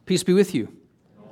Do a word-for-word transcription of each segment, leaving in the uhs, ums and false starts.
Peace be with you.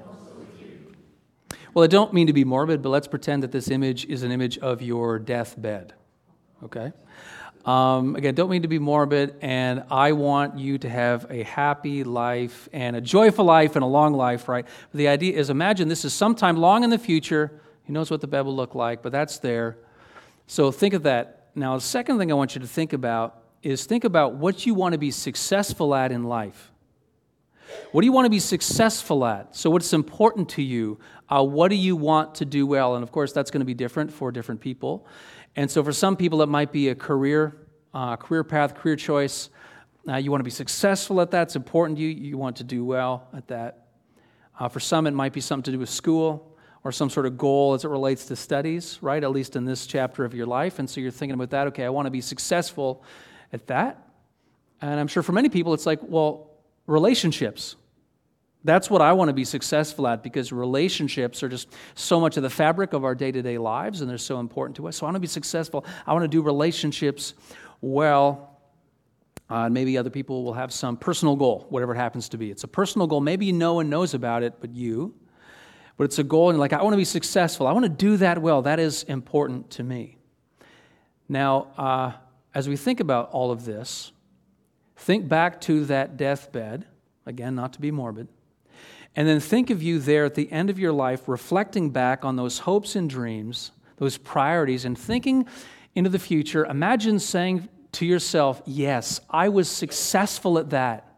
Well, I don't mean to be morbid, but let's pretend that this image is an image of your deathbed, okay? Um, again, don't mean to be morbid, and I want you to have a happy life and a joyful life and a long life, right? But the idea is, imagine this is sometime long in the future. Who knows what the bed will look like, but that's there. So think of that. Now, the second thing I want you to think about is think about what you want to be successful at in life. What do you want to be successful at? So what's important to you? Uh, what do you want to do well? And of course, that's going to be different for different people. And so for some people, it might be a career, uh, career path, career choice. Uh, you want to be successful at that. It's important to you. You want to do well at that. Uh, for some, it might be something to do with school or some sort of goal as it relates to studies, right? At least in this chapter of your life. And so you're thinking about that. Okay, I want to be successful at that. And I'm sure for many people, it's like, well, relationships. That's what I want to be successful at because relationships are just so much of the fabric of our day-to-day lives and they're so important to us. So I want to be successful. I want to do relationships well. Uh, maybe other people will have some personal goal, whatever it happens to be. It's a personal goal. Maybe no one knows about it but you. But it's a goal and you're like, I want to be successful. I want to do that well. That is important to me. Now, uh, as we think about all of this, think back to that deathbed, again, not to be morbid, and then think of you there at the end of your life reflecting back on those hopes and dreams, those priorities, and thinking into the future. Imagine saying to yourself, yes, I was successful at that.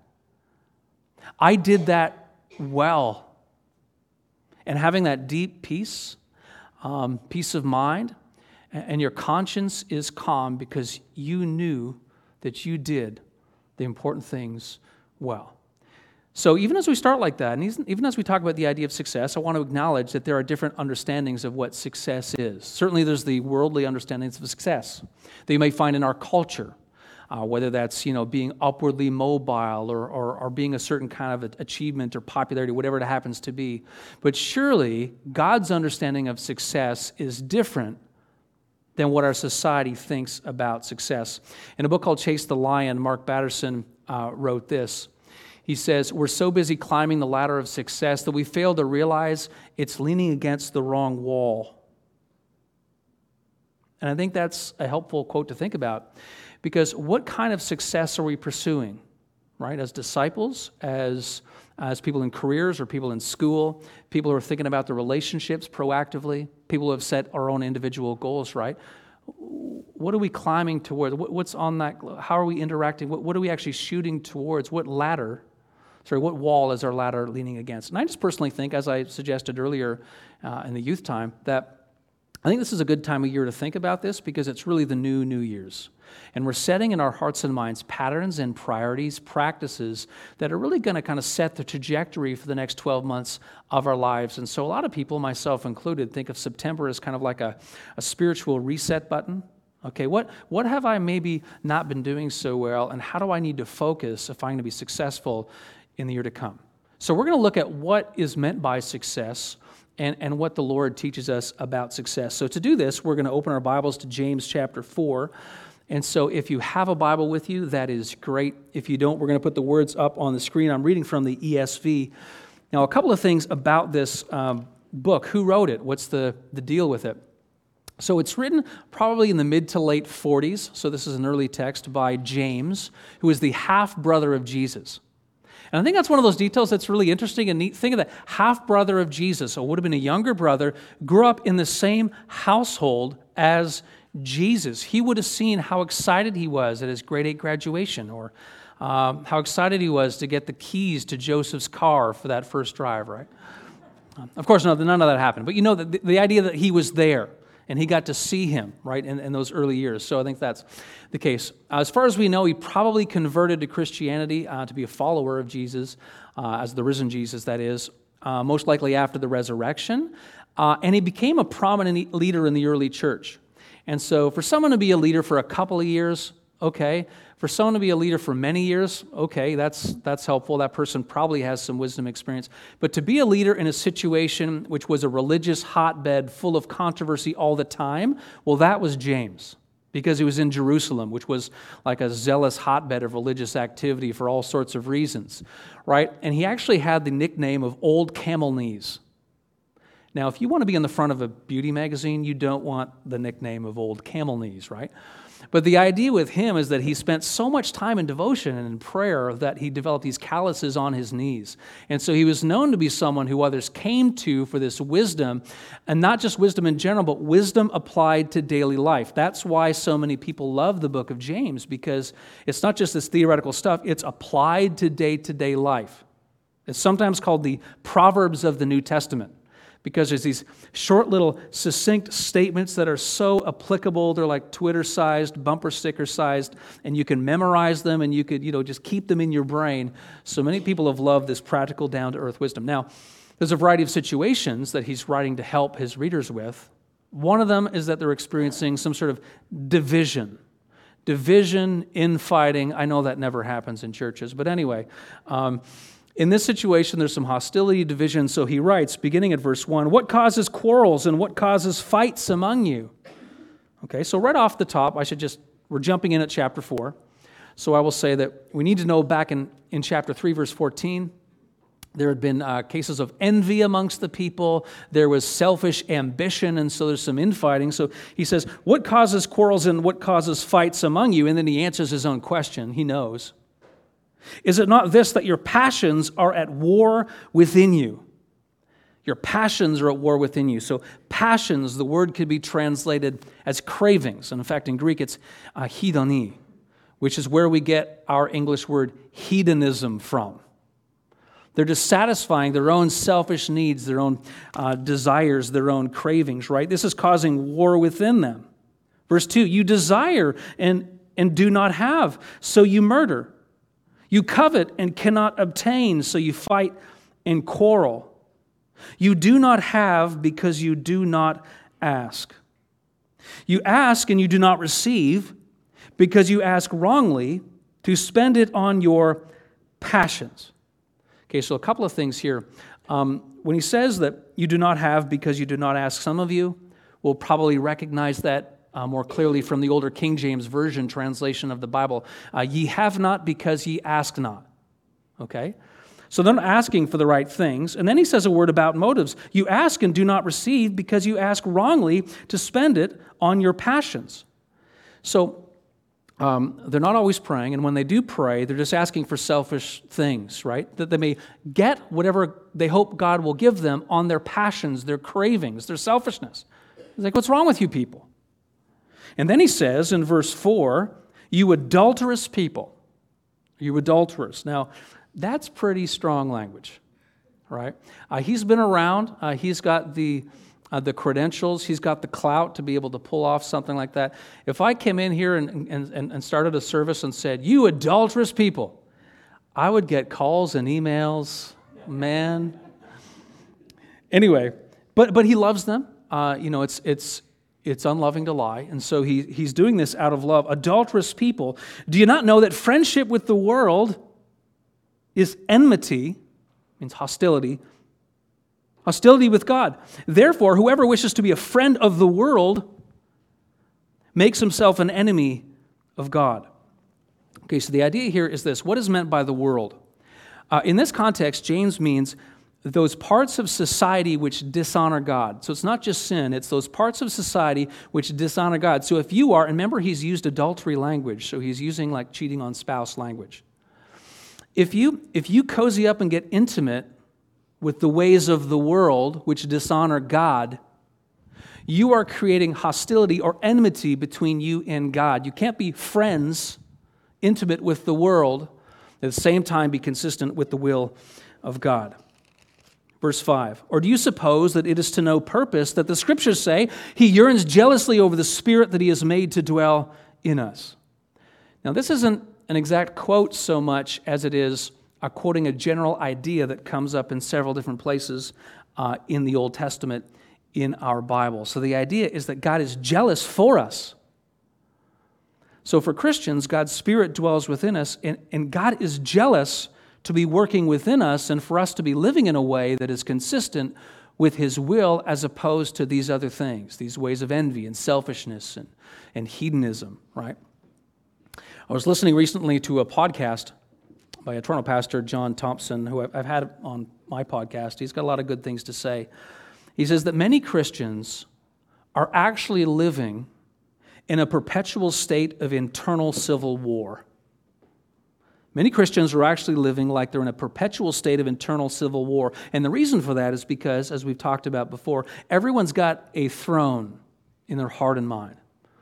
I did that well. And having that deep peace, um, peace of mind, and your conscience is calm because you knew that you did the important things well. So even as we start like that, and even as we talk about the idea of success, I want to acknowledge that there are different understandings of what success is. Certainly there's the worldly understandings of success that you may find in our culture, uh, whether that's, you know, being upwardly mobile or, or, or being a certain kind of achievement or popularity, whatever it happens to be. But surely God's understanding of success is different than what our society thinks about success. In a book called Chase the Lion, Mark Batterson uh, wrote this. He says, we're so busy climbing the ladder of success that we fail to realize it's leaning against the wrong wall. And I think that's a helpful quote to think about, because what kind of success are we pursuing, right? As disciples, as as people in careers or people in school, people who are thinking about their relationships proactively, people who have set our own individual goals, right? What are we climbing toward? What's on that? How are we interacting? What, what are we actually shooting towards? What ladder, sorry, what wall is our ladder leaning against? And I just personally think, as I suggested earlier uh, in the youth time, that I think this is a good time of year to think about this because it's really the new New Year's. And we're setting in our hearts and minds patterns and priorities, practices that are really going to kind of set the trajectory for the next twelve months of our lives. And so a lot of people, myself included, think of September as kind of like a, a spiritual reset button. Okay, what, what have I maybe not been doing so well, and how do I need to focus if I'm going to be successful in the year to come? So we're going to look at what is meant by success and, and what the Lord teaches us about success. So to do this, we're going to open our Bibles to James chapter four. And so if you have a Bible with you, that is great. If you don't, we're going to put the words up on the screen. I'm reading from the E S V. Now, a couple of things about this um, book. Who wrote it? What's the, the deal with it? So it's written probably in the mid to late forties. So this is an early text by James, who is the half-brother of Jesus. And I think that's one of those details that's really interesting and neat. Think of that. Half-brother of Jesus, so would have been a younger brother, grew up in the same household as Jesus. He would have seen how excited he was at his grade eight graduation, or um, how excited he was to get the keys to Joseph's car for that first drive, right? Um, of course, no, none of that happened. But you know, the, the idea that he was there and he got to see him, right, in, in those early years. So I think that's the case. Uh, as far as we know, he probably converted to Christianity uh, to be a follower of Jesus, uh, as the risen Jesus, that is, uh, most likely after the resurrection. Uh, and he became a prominent leader in the early church. And so for someone to be a leader for a couple of years, okay. For someone to be a leader for many years, okay, that's that's helpful. That person probably has some wisdom experience. But to be a leader in a situation which was a religious hotbed full of controversy all the time, well, that was James. because he was in Jerusalem, which was like a zealous hotbed of religious activity for all sorts of reasons, right? And he actually had the nickname of Old Camel Knees. Now, if you want to be on the front of a beauty magazine, you don't want the nickname of Old Camel Knees, right? But the idea with him is that he spent so much time in devotion and in prayer that he developed these calluses on his knees. And so he was known to be someone who others came to for this wisdom, and not just wisdom in general, but wisdom applied to daily life. That's why so many people love the book of James, because it's not just this theoretical stuff, it's applied to day-to-day life. It's sometimes called the Proverbs of the New Testament, because there's these short little succinct statements that are so applicable. They're like Twitter-sized, bumper sticker-sized, and you can memorize them and you could, you know, just keep them in your brain. So many people have loved this practical, down-to-earth wisdom. Now, there's a variety of situations that he's writing to help his readers with. One of them is that they're experiencing some sort of division. Division, infighting. I know that never happens in churches, but anyway, um, in this situation, there's some hostility, division, so he writes, beginning at verse one, what causes quarrels and what causes fights among you? Okay, so right off the top, I should just, we're jumping in at chapter four, so I will say that we need to know back in, in chapter three, verse fourteen, there had been uh, cases of envy amongst the people, there was selfish ambition, and so there's some infighting. So he says, what causes quarrels and what causes fights among you? And then he answers his own question, he knows. Is it not this, that your passions are at war within you? Your passions are at war within you. So passions, the word could be translated as cravings. And in fact, in Greek, it's uh, hedoni, which is where we get our English word hedonism from. They're just satisfying their own selfish needs, their own uh, desires, their own cravings, right? This is causing war within them. Verse two, you desire and, and do not have, so you murder. You covet and cannot obtain, so you fight and quarrel. You do not have because you do not ask. You ask and you do not receive because you ask wrongly to spend it on your passions. Okay, so a couple of things here. Um, when he says that you do not have because you do not ask, some of you will probably recognize that Uh, more clearly from the older King James Version translation of the Bible. Uh, ye have not because ye ask not. Okay? So they're not asking for the right things. And then he says a word about motives. You ask and do not receive because you ask wrongly to spend it on your passions. So um, they're not always praying, and when they do pray, they're just asking for selfish things, right? That they may get whatever they hope God will give them on their passions, their cravings, their selfishness. It's like, what's wrong with you people? And then he says in verse four, you adulterous people, you adulterers. Now, that's pretty strong language, right? Uh, he's been around. Uh, he's got the uh, the credentials. He's got the clout to be able to pull off something like that. If I came in here and, and, and started a service and said, you adulterous people, I would get calls and emails, man. Anyway, but but he loves them. Uh, you know, it's it's... It's unloving to lie, and so he, he's doing this out of love. Adulterous people, do you not know that friendship with the world is enmity, means hostility, hostility with God? Therefore, whoever wishes to be a friend of the world makes himself an enemy of God. Okay, so the idea here is this. What is meant by the world? Uh, in this context, James means those parts of society which dishonor God. So it's not just sin, it's those parts of society which dishonor God. So if you are, and remember he's used adultery language, so he's using like cheating on spouse language. If you, if you cozy up and get intimate with the ways of the world which dishonor God, you are creating hostility or enmity between you and God. You can't be friends, intimate with the world, at the same time be consistent with the will of God. Verse five, or do you suppose that it is to no purpose that the Scriptures say he yearns jealously over the Spirit that he has made to dwell in us? Now, this isn't an exact quote so much as it is a quoting a general idea that comes up in several different places uh, in the Old Testament in our Bible. So the idea is that God is jealous for us. So for Christians, God's Spirit dwells within us, and, and God is jealous to be working within us and for us to be living in a way that is consistent with his will as opposed to these other things, these ways of envy and selfishness and, and hedonism, right? I was listening recently to a podcast by a Toronto pastor, John Thompson, who I've had on my podcast. He's got a lot of good things to say. He says that many Christians are actually living in a perpetual state of internal civil war. Many Christians are actually living like they're in a perpetual state of internal civil war. And the reason for that is because, as we've talked about before, everyone's got a throne in their heart and mind.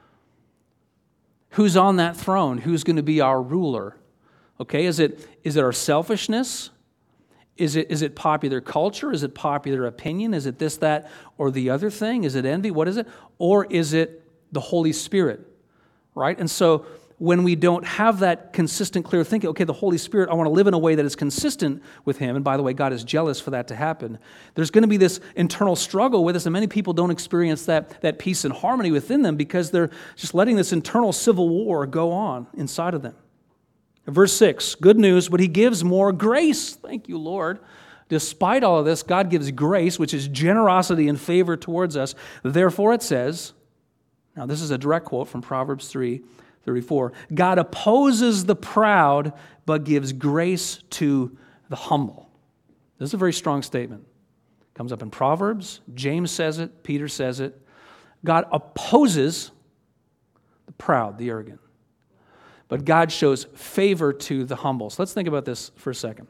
Who's on that throne? Who's going to be our ruler? Okay, is it is it our selfishness? Is it is it popular culture? Is it popular opinion? Is it this, that, or the other thing? Is it envy? What is it? Or is it the Holy Spirit? Right? And so when we don't have that consistent, clear thinking, okay, the Holy Spirit, I want to live in a way that is consistent with Him, and by the way, God is jealous for that to happen. There's going to be this internal struggle with us, and many people don't experience that, that peace and harmony within them because they're just letting this internal civil war go on inside of them. Verse six, good news, but He gives more grace. Thank you, Lord. Despite all of this, God gives grace, which is generosity and favor towards us. Therefore, it says, now this is a direct quote from Proverbs three thirty-four, God opposes the proud, but gives grace to the humble. This is a very strong statement. It comes up in Proverbs. James says it. Peter says it. God opposes the proud, the arrogant. But God shows favor to the humble. So let's think about this for a second.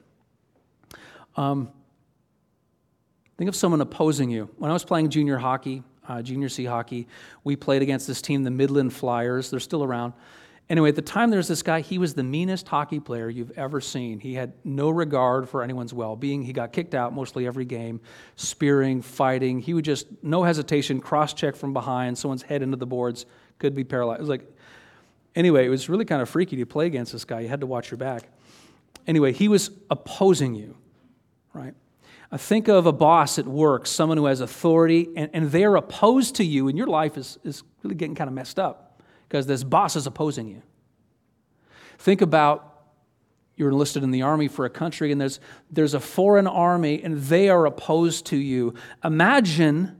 Um, think of someone opposing you. When I was playing junior hockey, uh, junior C hockey, we played against this team, the Midland Flyers. They're still around. Anyway, at the time there was this guy, he was the meanest hockey player you've ever seen. He had no regard for anyone's well-being. He got kicked out mostly every game, spearing, fighting. He would just, no hesitation, cross-check from behind, someone's head into the boards, could be paralyzed. It was like, Anyway, it was really kind of freaky to play against this guy. You had to watch your back. Anyway, he was opposing you, right? Uh, think of a boss at work, someone who has authority, and, and they're opposed to you, and your life is, is really getting kind of messed up because this boss is opposing you. Think about you're enlisted in the army for a country, and there's, there's a foreign army, and they are opposed to you. Imagine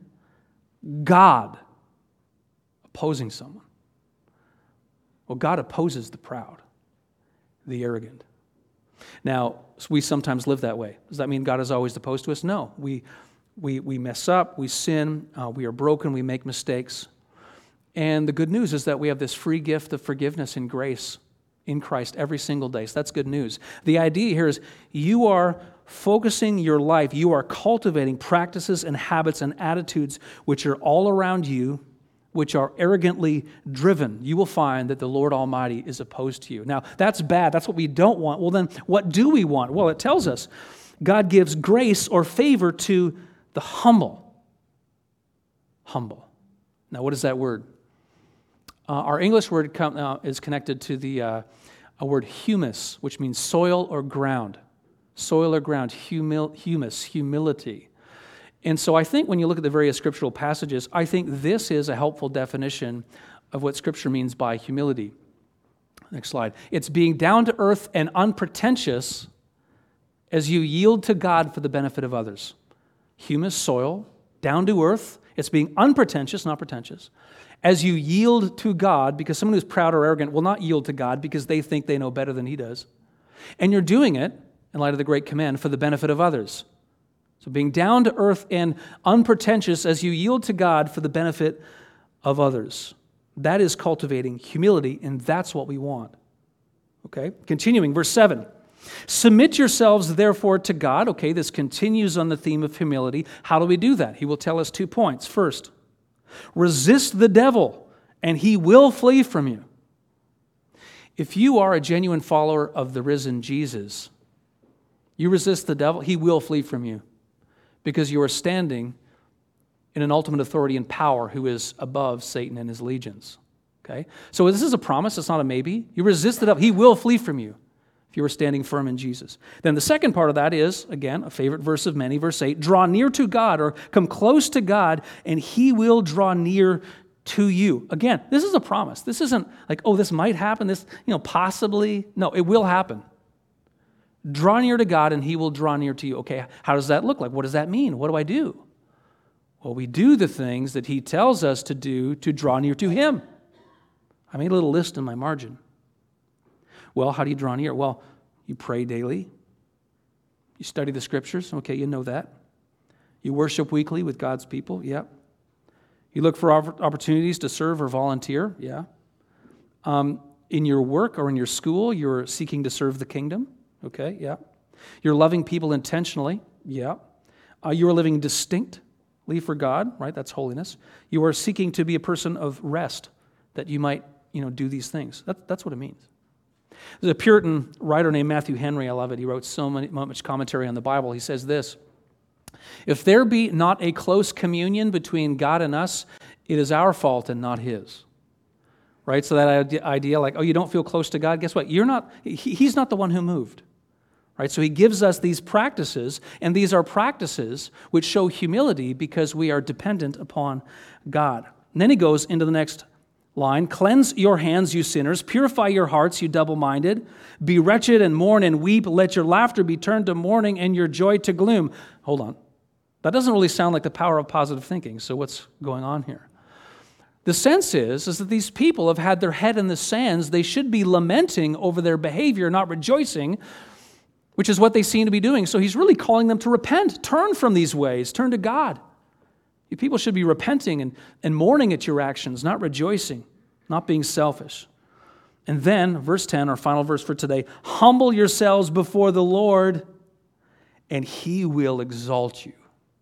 God opposing someone. Well, God opposes the proud, the arrogant. Now, we sometimes live that way. Does that mean God is always opposed to us? No. We we we mess up, we sin, uh, we are broken, we make mistakes. And the good news is that we have this free gift of forgiveness and grace in Christ every single day. So that's good news. The idea here is you are focusing your life, you are cultivating practices and habits and attitudes which are all around you, which are arrogantly driven. You will find that the Lord Almighty is opposed to you. Now, that's bad. That's what we don't want. Well, then, what do we want? Well, it tells us God gives grace or favor to the humble. Humble. Now, what is that word? Uh, our English word come, uh, is connected to the uh, a word humus, which means soil or ground. Soil or ground, humil- humus, humility. And so I think when you look at the various scriptural passages, I think this is a helpful definition of what Scripture means by humility. Next slide. It's being down to earth and unpretentious as you yield to God for the benefit of others. Humus, soil, down to earth. It's being unpretentious, not pretentious. As you yield to God, because someone who's proud or arrogant will not yield to God because they think they know better than He does. And you're doing it, in light of the great command, for the benefit of others. So being down to earth and unpretentious as you yield to God for the benefit of others. That is cultivating humility, and that's what we want. Okay? Continuing, verse seven. Submit yourselves, therefore, to God. Okay, this continues on the theme of humility. How do we do that? He will tell us two points. First, resist the devil, and he will flee from you. If you are a genuine follower of the risen Jesus, you resist the devil, he will flee from you. Because you are standing in an ultimate authority and power who is above Satan and his legions. Okay? So this is a promise, it's not a maybe. You resist the devil, he will flee from you if you are standing firm in Jesus. Then the second part of that is, again, a favorite verse of many, verse eight, draw near to God or come close to God and he will draw near to you. Again, this is a promise. This isn't like, oh, this might happen, this, you know, possibly. No, it will happen. Draw near to God and he will draw near to you. Okay, how does that look like? What does that mean? What do I do? Well, we do the things that he tells us to do to draw near to him. I made a little list in my margin. Well, how do you draw near? Well, you pray daily. You study the scriptures. Okay, you know that. You worship weekly with God's people. Yeah. You look for opportunities to serve or volunteer. Yeah. Um, in your work or in your school, you're seeking to serve the kingdom. Okay, yeah. You're loving people intentionally. Yeah. Uh, you are living distinctly for God, right? That's holiness. You are seeking to be a person of rest, that you might, you know, do these things. That, that's what it means. There's a Puritan writer named Matthew Henry. I love it. He wrote so many, much commentary on the Bible. He says this: if there be not a close communion between God and us, it is our fault and not his. Right? So that idea like, oh, you don't feel close to God, guess what? You're not, he, he's not the one who moved. Right? So he gives us these practices, and these are practices which show humility because we are dependent upon God. And then he goes into the next line: cleanse your hands, you sinners. Purify your hearts, you double-minded. Be wretched and mourn and weep. Let your laughter be turned to mourning and your joy to gloom. Hold on. That doesn't really sound like the power of positive thinking. So what's going on here? The sense is, is that these people have had their head in the sands. They should be lamenting over their behavior, not rejoicing, which is what they seem to be doing. So he's really calling them to repent. Turn from these ways. Turn to God. You people should be repenting and, and mourning at your actions, not rejoicing, not being selfish. And then, verse ten, our final verse for today: humble yourselves before the Lord, and he will exalt you.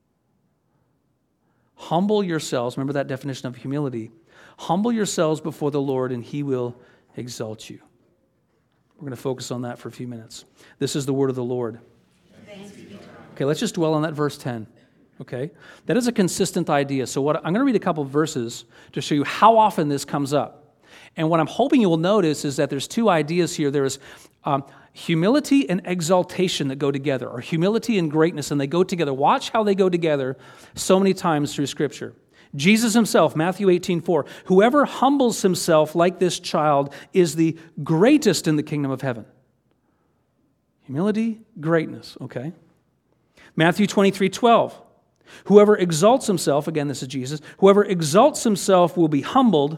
Humble yourselves. Remember that definition of humility. Humble yourselves before the Lord, and he will exalt you. We're going to focus on that for a few minutes. This is the word of the Lord. Okay, let's just dwell on that verse ten. Okay? That is a consistent idea. So what I'm going to read a couple of verses to show you how often this comes up. And what I'm hoping you will notice is that there's two ideas here. There's um, humility and exaltation that go together, or humility and greatness, and they go together. Watch how they go together so many times through Scripture. Jesus himself, Matthew eighteen four, whoever humbles himself like this child is the greatest in the kingdom of heaven. Humility, greatness, okay? Matthew twenty-three twelve, whoever exalts himself, again this is Jesus, whoever exalts himself will be humbled,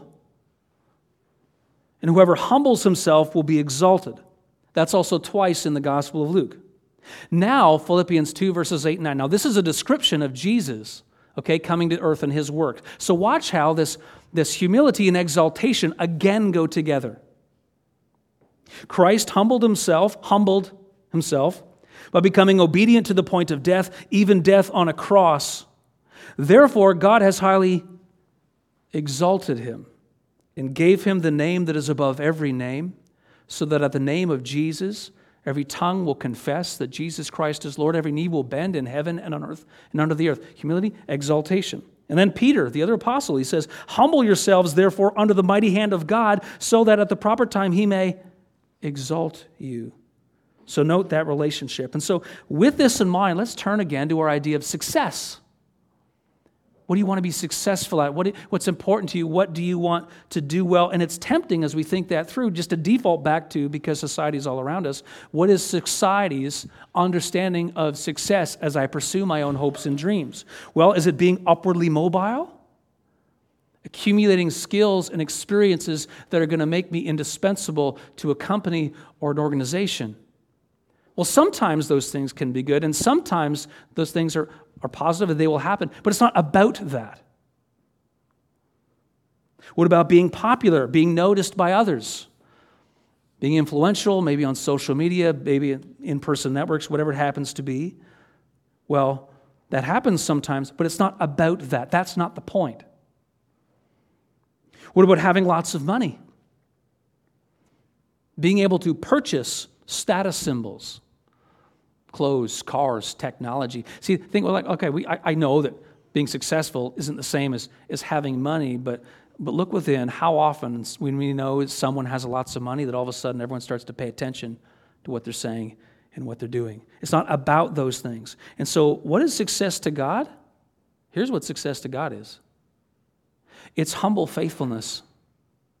and whoever humbles himself will be exalted. That's also twice in the Gospel of Luke. Now, Philippians two verses eight and nine. Now this is a description of Jesus, okay, coming to earth and his work. So watch how this, this humility and exaltation again go together. Christ humbled himself, humbled himself by becoming obedient to the point of death, even death on a cross. Therefore, God has highly exalted him and gave him the name that is above every name, so that at the name of Jesus, every tongue will confess that Jesus Christ is Lord. Every knee will bend in heaven and on earth and under the earth. Humility, exaltation. And then Peter, the other apostle, he says, humble yourselves, therefore, under the mighty hand of God, so that at the proper time he may exalt you. So note that relationship. And so with this in mind, let's turn again to our idea of success. What do you want to be successful at? What, what's important to you? What do you want to do well? And it's tempting as we think that through just to default back to, because society is all around us, what is society's understanding of success as I pursue my own hopes and dreams? Well, is it being upwardly mobile? Accumulating skills and experiences that are going to make me indispensable to a company or an organization? Well, sometimes those things can be good, and sometimes those things are, are positive and they will happen, but it's not about that. What about being popular, being noticed by others, being influential, maybe on social media, maybe in-person networks, whatever it happens to be? Well, that happens sometimes, but it's not about that. That's not the point. What about having lots of money? Being able to purchase status symbols, clothes, cars, technology. See, think, well, like, okay, we, I, I know that being successful isn't the same as, as having money, but, but look within how often when we know someone has lots of money that all of a sudden everyone starts to pay attention to what they're saying and what they're doing. It's not about those things. And so what is success to God? Here's what success to God is. It's humble faithfulness.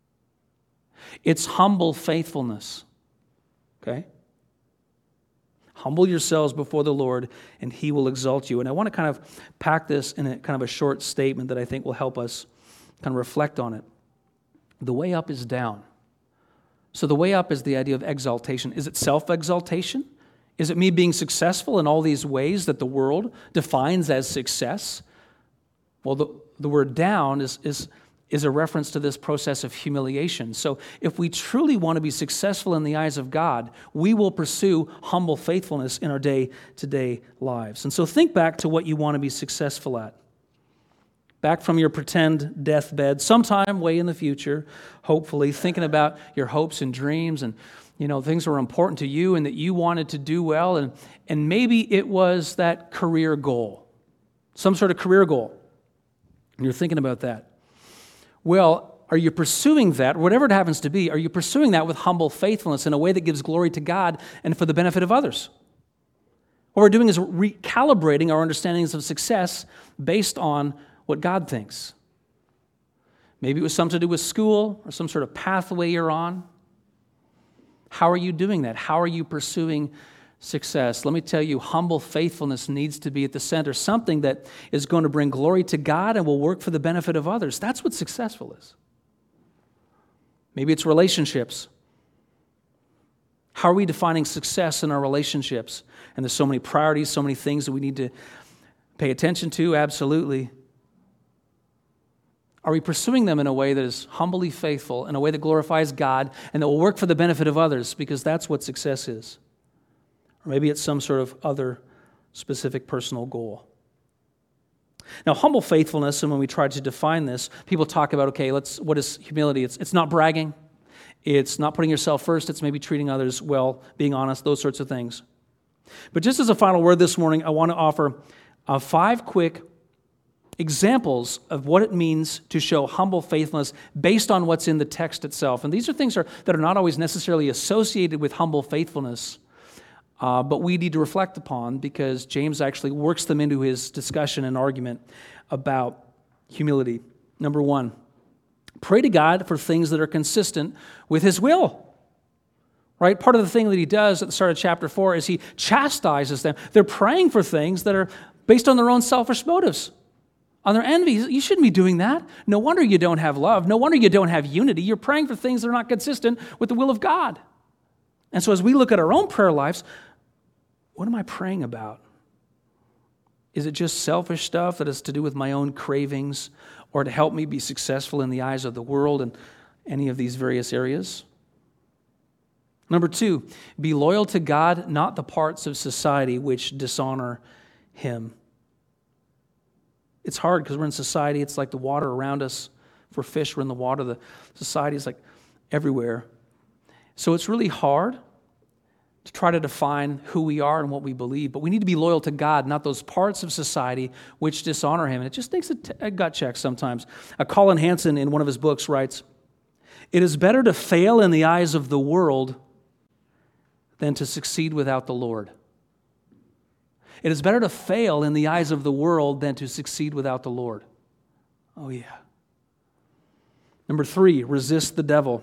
It's humble faithfulness. Okay? Humble yourselves before the Lord, and he will exalt you. And I want to kind of pack this in a kind of a short statement that I think will help us kind of reflect on it. The way up is down. So the way up is the idea of exaltation. Is it self-exaltation? Is it me being successful in all these ways that the world defines as success? Well, the, the word down is, is, is a reference to this process of humiliation. So if we truly want to be successful in the eyes of God, we will pursue humble faithfulness in our day-to-day lives. And so think back to what you want to be successful at. Back from your pretend deathbed, sometime way in the future, hopefully, thinking about your hopes and dreams and, you know, things that were important to you and that you wanted to do well. And, and maybe it was that career goal, some sort of career goal. And you're thinking about that. Well, are you pursuing that, whatever it happens to be, are you pursuing that with humble faithfulness in a way that gives glory to God and for the benefit of others? What we're doing is recalibrating our understandings of success based on what God thinks. Maybe it was something to do with school or some sort of pathway you're on. How are you doing that? How are you pursuing success? Let me tell you, humble faithfulness needs to be at the center, something that is going to bring glory to God and will work for the benefit of others. That's what successful is. Maybe it's relationships. How are we defining success in our relationships? And there's so many priorities, so many things that we need to pay attention to, absolutely. Are we pursuing them in a way that is humbly faithful, in a way that glorifies God, and that will work for the benefit of others? Because that's what success is. Or maybe it's some sort of other specific personal goal. Now, humble faithfulness, and when we try to define this, people talk about, okay, let's. What is humility? It's, it's not bragging. It's not putting yourself first. It's maybe treating others well, being honest, those sorts of things. But just as a final word this morning, I want to offer uh, five quick examples of what it means to show humble faithfulness based on what's in the text itself. And these are things are, that are not always necessarily associated with humble faithfulness, uh, but we need to reflect upon because James actually works them into his discussion and argument about humility. Number one, pray to God for things that are consistent with his will. Right? Part of the thing that he does at the start of chapter four is he chastises them. They're praying for things that are based on their own selfish motives. On their envy. You shouldn't be doing that. No wonder you don't have love. No wonder you don't have unity. You're praying for things that are not consistent with the will of God. And so as we look at our own prayer lives, what am I praying about? Is it just selfish stuff that has to do with my own cravings or to help me be successful in the eyes of the world in any of these various areas? Number two, be loyal to God, not the parts of society which dishonor him. It's hard because we're in society. It's like the water around us. If we're fish, we're in the water. The society is like everywhere. So it's really hard to try to define who we are and what we believe. But we need to be loyal to God, not those parts of society which dishonor him. And it just takes a, t- a gut check sometimes. Uh, Colin Hansen, in one of his books, writes, "It is better to fail in the eyes of the world than to succeed without the Lord." It is better to fail in the eyes of the world than to succeed without the Lord. Oh, yeah. Number three, resist the devil.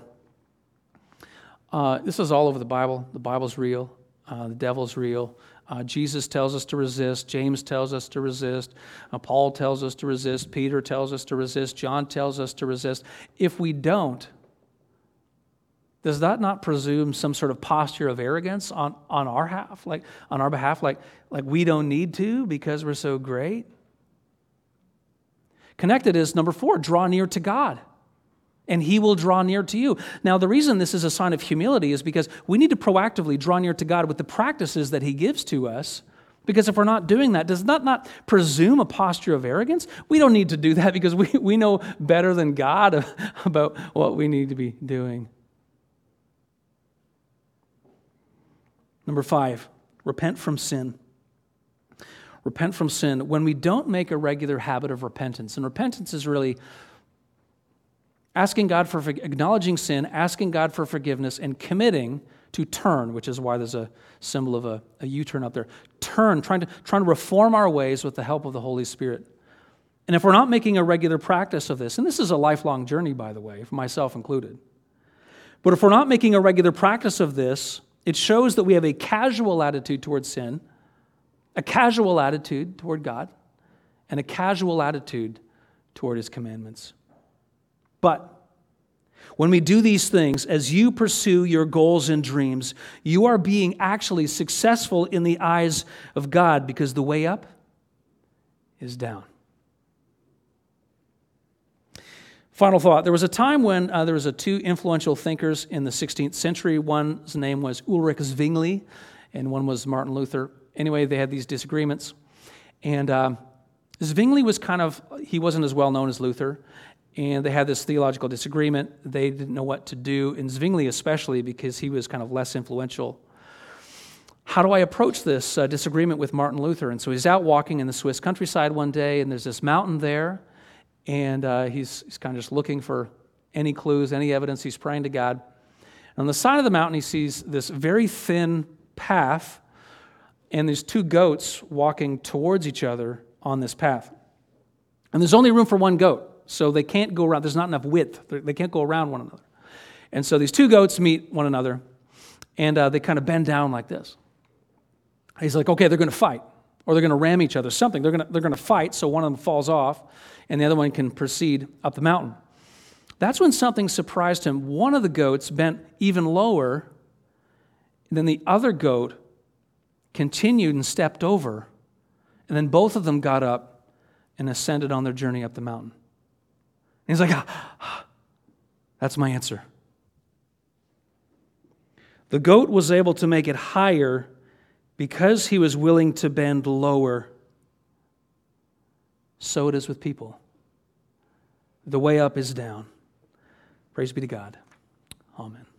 Uh, this is all over the Bible. The Bible's real. Uh, the devil's real. Uh, Jesus tells us to resist. James tells us to resist. Uh, Paul tells us to resist. Peter tells us to resist. John tells us to resist. If we don't, does that not presume some sort of posture of arrogance on, on our half, like on our behalf, like, like we don't need to because we're so great? Connected is number four, draw near to God, and he will draw near to you. Now, the reason this is a sign of humility is because we need to proactively draw near to God with the practices that he gives to us, because if we're not doing that, does that not presume a posture of arrogance? We don't need to do that because we, we know better than God about what we need to be doing. Number five, repent from sin. Repent from sin. When we don't make a regular habit of repentance, and repentance is really asking God for, acknowledging sin, asking God for forgiveness, and committing to turn, which is why there's a symbol of a, a U-turn up there. Turn, trying to, trying to reform our ways with the help of the Holy Spirit. And if we're not making a regular practice of this, and this is a lifelong journey, by the way, for myself included, but if we're not making a regular practice of this, It shows that we have a casual attitude toward sin, a casual attitude toward God, and a casual attitude toward His commandments. But when we do these things, as you pursue your goals and dreams, you are being actually successful in the eyes of God, because the way up is down. Final thought. There was a time when uh, there was a two influential thinkers in the sixteenth century. One's name was Ulrich Zwingli, and one was Martin Luther. Anyway, they had these disagreements. And uh, Zwingli was kind of, he wasn't as well known as Luther. And they had this theological disagreement. They didn't know what to do, and Zwingli especially, because he was kind of less influential. How do I approach this uh, disagreement with Martin Luther? And so he's out walking in the Swiss countryside one day, and there's this mountain there, and uh, he's, he's kind of just looking for any clues, any evidence. He's praying to God. And on the side of the mountain, he sees this very thin path, and there's two goats walking towards each other on this path. And there's only room for one goat. So they can't go around. There's not enough width. They can't go around one another. And so these two goats meet one another, and uh, they kind of bend down like this. He's like, okay, they're going to fight, or they're going to ram each other, something. They're going to, they're going to fight, so one of them falls off, and the other one can proceed up the mountain. That's when something surprised him. One of the goats bent even lower, and then the other goat continued and stepped over, and then both of them got up and ascended on their journey up the mountain. And he's like, ah, that's my answer. The goat was able to make it higher because he was willing to bend lower. So it is with people. The way up is down. Praise be to God. Amen.